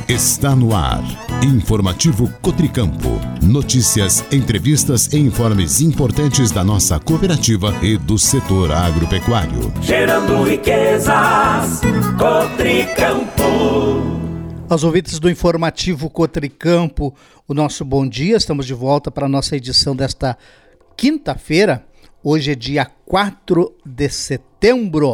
Está no ar. Informativo Cotricampo. Notícias, entrevistas e informes importantes da nossa cooperativa e do setor agropecuário. Gerando riquezas, Cotricampo. Aos ouvintes do Informativo Cotricampo, o nosso bom dia. Estamos de volta para a nossa edição desta quinta-feira. Hoje é dia 4 de setembro.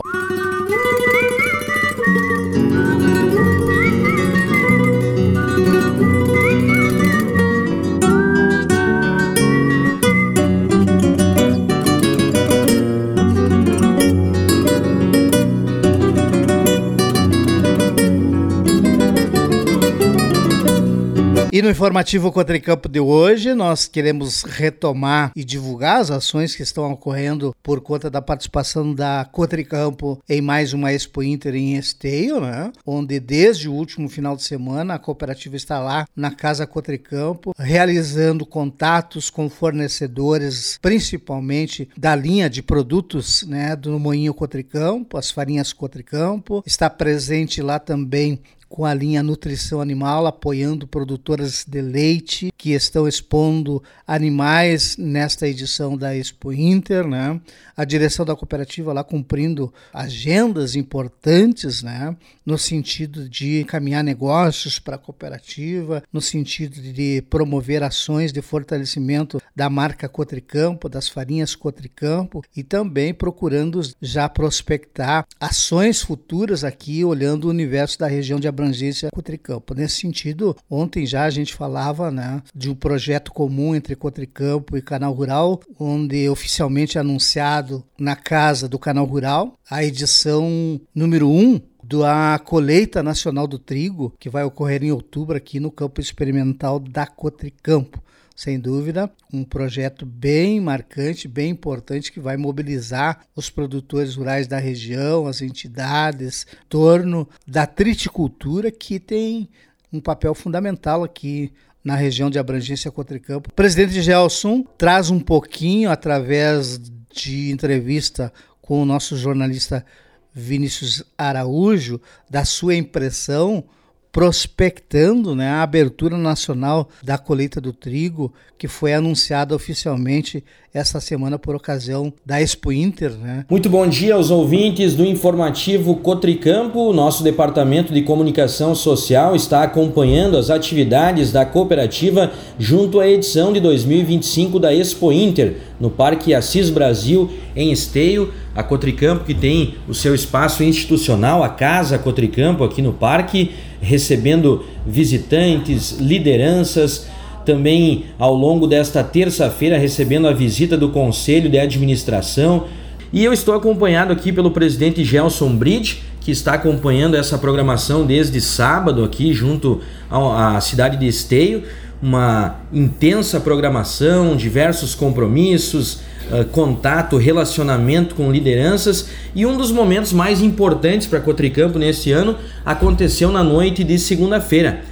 E no Informativo Cotricampo de hoje, nós queremos retomar e divulgar as ações que estão ocorrendo por conta da participação da Cotricampo em mais uma Expo Inter em Esteio, né? Onde desde o último final de semana a cooperativa está lá na Casa Cotricampo, realizando contatos com fornecedores, principalmente da linha de produtos, né, do Moinho Cotricampo, as farinhas Cotricampo. Está presente lá também com a linha Nutrição Animal, apoiando produtoras de leite que estão expondo animais nesta edição da Expo Inter, né? A direção da cooperativa lá cumprindo agendas importantes, né? No sentido de encaminhar negócios para a cooperativa, no sentido de promover ações de fortalecimento da marca Cotricampo, das farinhas Cotricampo, e também procurando já prospectar ações futuras aqui, olhando o universo da região de abrangência Cotricampo. Nesse sentido, ontem já a gente falava, né, de um projeto comum entre Cotricampo e Canal Rural, onde oficialmente anunciado na Casa do Canal Rural a edição número 1 da colheita nacional do trigo, que vai ocorrer em outubro aqui no campo experimental da Cotricampo. Sem dúvida, um projeto bem marcante, bem importante, que vai mobilizar os produtores rurais da região, as entidades, em torno da triticultura, que tem um papel fundamental aqui na região de abrangência Cotricampo. O presidente Gelson traz um pouquinho, através de entrevista com o nosso jornalista Vinícius Araújo, da sua impressão, prospectando, né, a abertura nacional da colheita do trigo, que foi anunciada oficialmente essa semana por ocasião da Expo Inter, né? Muito bom dia aos ouvintes do Informativo Cotricampo. Nosso departamento de comunicação social está acompanhando as atividades da cooperativa junto à edição de 2025 da Expo Inter, no Parque Assis Brasil, em Esteio. A Cotricampo, que tem o seu espaço institucional, a Casa Cotricampo, aqui no parque, recebendo visitantes, lideranças. Também ao longo desta terça-feira recebendo a visita do Conselho de Administração. E eu estou acompanhado aqui pelo presidente Gelson Bride, que está acompanhando essa programação desde sábado aqui junto à cidade de Esteio. Uma intensa programação, diversos compromissos, contato, relacionamento com lideranças, e um dos momentos mais importantes para Cotricampo nesse ano aconteceu na noite de segunda-feira,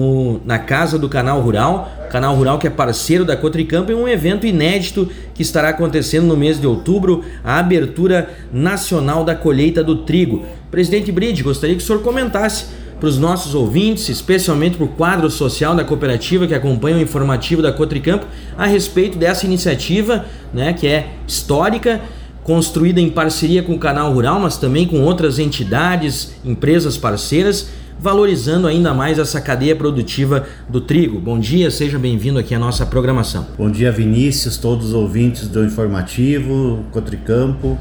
na Casa do Canal Rural. Canal Rural, que é parceiro da Cotricampo, em um evento inédito que estará acontecendo no mês de outubro, a abertura nacional da colheita do trigo. Presidente Bride, gostaria que o senhor comentasse para os nossos ouvintes, especialmente para o quadro social da cooperativa que acompanha o informativo da Cotricampo, a respeito dessa iniciativa, né, que é histórica, construída em parceria com o Canal Rural, mas também com outras entidades, empresas parceiras, valorizando ainda mais essa cadeia produtiva do trigo. Bom dia, seja bem-vindo aqui à nossa programação. Bom dia, Vinícius, todos os ouvintes do informativo Cotricampo.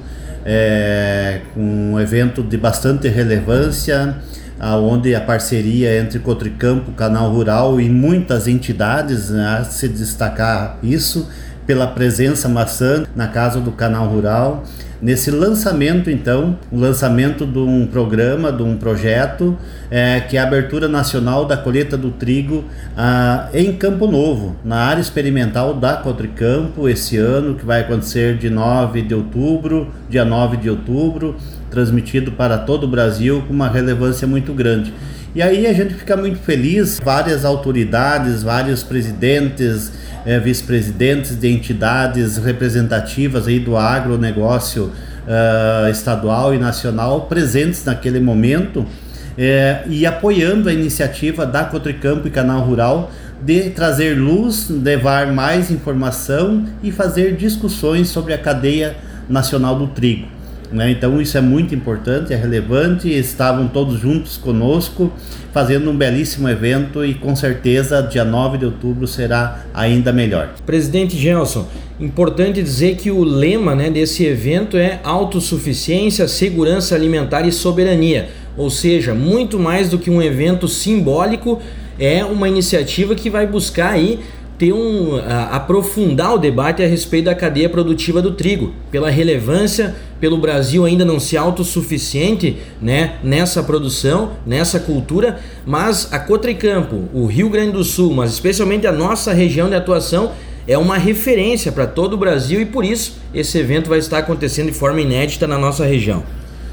Um evento de bastante relevância, onde a parceria entre Cotricampo, Canal Rural e muitas entidades, né, se destacar isso pela presença maçã na Casa do Canal Rural. Nesse lançamento, então, o lançamento de um programa, de um projeto, que é a abertura nacional da colheita do trigo em Campo Novo, na área experimental da Cotricampo, esse ano, que vai acontecer de 9 de outubro, dia 9 de outubro, transmitido para todo o Brasil com uma relevância muito grande. E aí a gente fica muito feliz, várias autoridades, vários presidentes, vice-presidentes de entidades representativas aí do agronegócio estadual e nacional presentes naquele momento, e apoiando a iniciativa da Cotricampo e Canal Rural de trazer luz, levar mais informação e fazer discussões sobre a cadeia nacional do trigo, né? Então isso é muito importante, é relevante, estavam todos juntos conosco fazendo um belíssimo evento e com certeza dia 9 de outubro será ainda melhor. Presidente Gelson, importante dizer que o lema, né, desse evento é autossuficiência, segurança alimentar e soberania, ou seja, muito mais do que um evento simbólico, é uma iniciativa que vai buscar aí ter aprofundar o debate a respeito da cadeia produtiva do trigo, pela relevância, pelo Brasil ainda não ser autossuficiente, né, nessa produção, nessa cultura, mas a Cotricampo, o Rio Grande do Sul, mas especialmente a nossa região de atuação, é uma referência para todo o Brasil e por isso esse evento vai estar acontecendo de forma inédita na nossa região.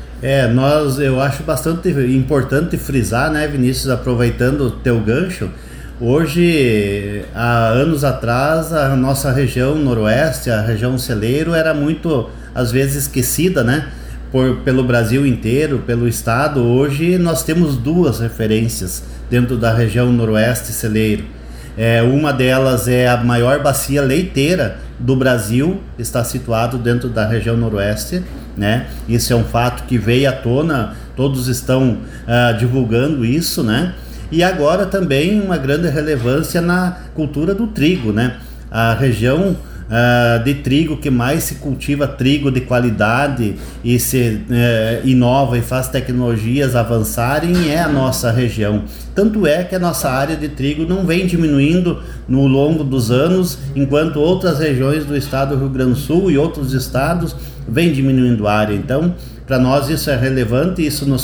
Eu acho bastante importante frisar, né, Vinícius, aproveitando o teu gancho. Hoje, há anos atrás, a nossa região noroeste, a região celeiro, era muito, às vezes, esquecida, né? Pelo Brasil inteiro, pelo estado. Hoje nós temos duas referências dentro da região noroeste celeiro. Uma delas é a maior bacia leiteira do Brasil, está situado dentro da região noroeste, né? Isso é um fato que veio à tona, todos estão divulgando isso, né? E agora também uma grande relevância na cultura do trigo, né? A região de trigo que mais se cultiva trigo de qualidade e se inova e faz tecnologias avançarem é a nossa região. Tanto é que a nossa área de trigo não vem diminuindo no longo dos anos, enquanto outras regiões do estado do Rio Grande do Sul e outros estados vêm diminuindo a área. Então, para nós isso é relevante, isso nos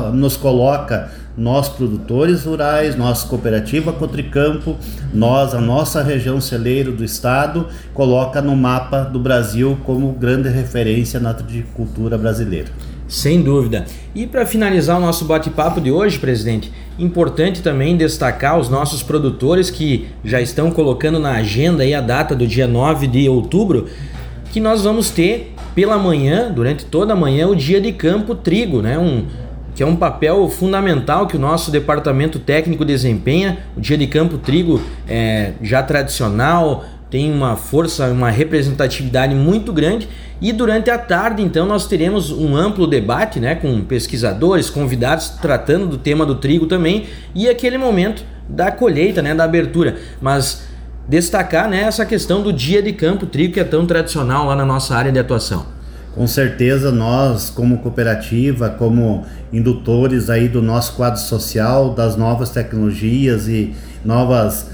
coloca, nós produtores rurais, nossa cooperativa Cotricampo, a nossa região celeiro do estado, coloca no mapa do Brasil como grande referência na agricultura brasileira. Sem dúvida. E para finalizar o nosso bate-papo de hoje, presidente, importante também destacar os nossos produtores que já estão colocando na agenda aí a data do dia 9 de outubro, que nós vamos ter pela manhã, durante toda a manhã, o dia de campo trigo, né? Que é um papel fundamental que o nosso departamento técnico desempenha. O dia de campo trigo é já tradicional, tem uma força, uma representatividade muito grande, e durante a tarde então nós teremos um amplo debate, né, com pesquisadores, convidados tratando do tema do trigo também, e aquele momento da colheita, né, da abertura, mas destacar, né, essa questão do dia de campo trigo que é tão tradicional lá na nossa área de atuação. Com certeza nós, como cooperativa, como indutores aí do nosso quadro social, das novas tecnologias e novas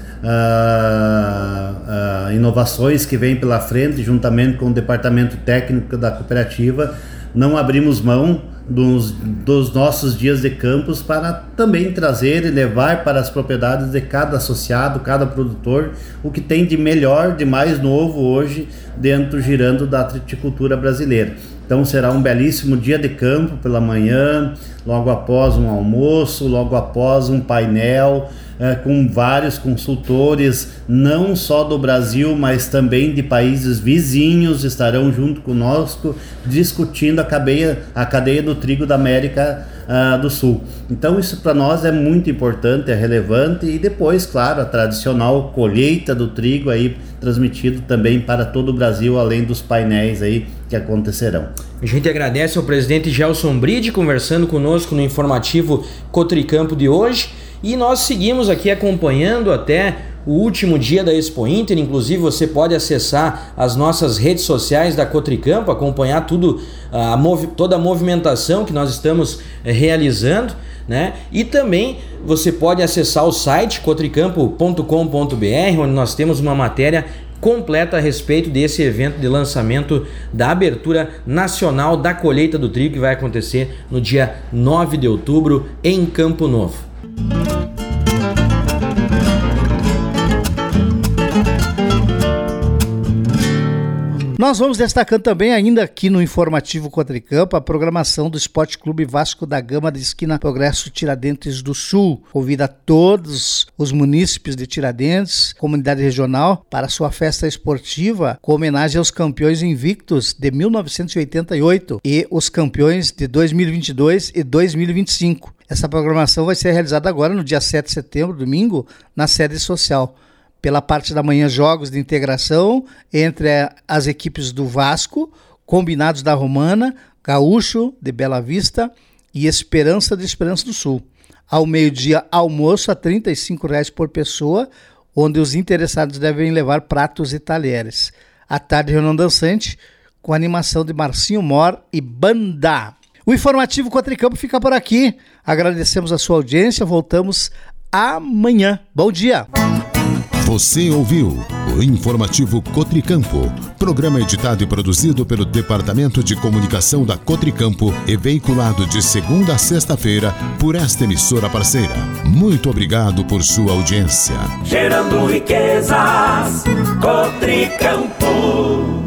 inovações que vêm pela frente, juntamente com o departamento técnico da cooperativa, não abrimos mão dos nossos dias de campos para também trazer e levar para as propriedades de cada associado, cada produtor, o que tem de melhor, de mais novo hoje girando da triticultura brasileira. Então será um belíssimo dia de campo pela manhã, logo após um almoço, logo após um painel com vários consultores, não só do Brasil, mas também de países vizinhos, estarão junto conosco discutindo a cadeia do trigo da América do Sul. Então isso para nós é muito importante, é relevante, e depois, claro, a tradicional colheita do trigo aí transmitido também para todo o Brasil, além dos painéis aí que acontecerão. A gente agradece ao presidente Gelson Bride conversando conosco no informativo Cotricampo de hoje, e nós seguimos aqui acompanhando até o último dia da Expo Inter. Inclusive você pode acessar as nossas redes sociais da Cotricampo, acompanhar toda a movimentação que nós estamos realizando, né? E também você pode acessar o site cotricampo.com.br, onde nós temos uma matéria completa a respeito desse evento de lançamento da abertura nacional da colheita do trigo, que vai acontecer no dia 9 de outubro em Campo Novo. Nós vamos destacando também, ainda aqui no Informativo Cotricampo, a programação do Esporte Clube Vasco da Gama da esquina Progresso Tiradentes do Sul. Convida todos os munícipes de Tiradentes, comunidade regional, para sua festa esportiva com homenagem aos campeões invictos de 1988 e os campeões de 2022 e 2025. Essa programação vai ser realizada agora no dia 7 de setembro, domingo, na sede social. Pela parte da manhã, jogos de integração entre as equipes do Vasco, Combinados da Romana, Gaúcho de Bela Vista e Esperança de Esperança do Sul. Ao meio-dia, almoço a R$ 35,00 por pessoa, onde os interessados devem levar pratos e talheres. À tarde, reunião dançante, com animação de Marcinho Mor e banda. O Informativo Cotricampo fica por aqui. Agradecemos a sua audiência. Voltamos amanhã. Bom dia! Você ouviu o Informativo Cotricampo, programa editado e produzido pelo Departamento de Comunicação da Cotricampo e veiculado de segunda a sexta-feira por esta emissora parceira. Muito obrigado por sua audiência. Gerando riquezas, Cotricampo.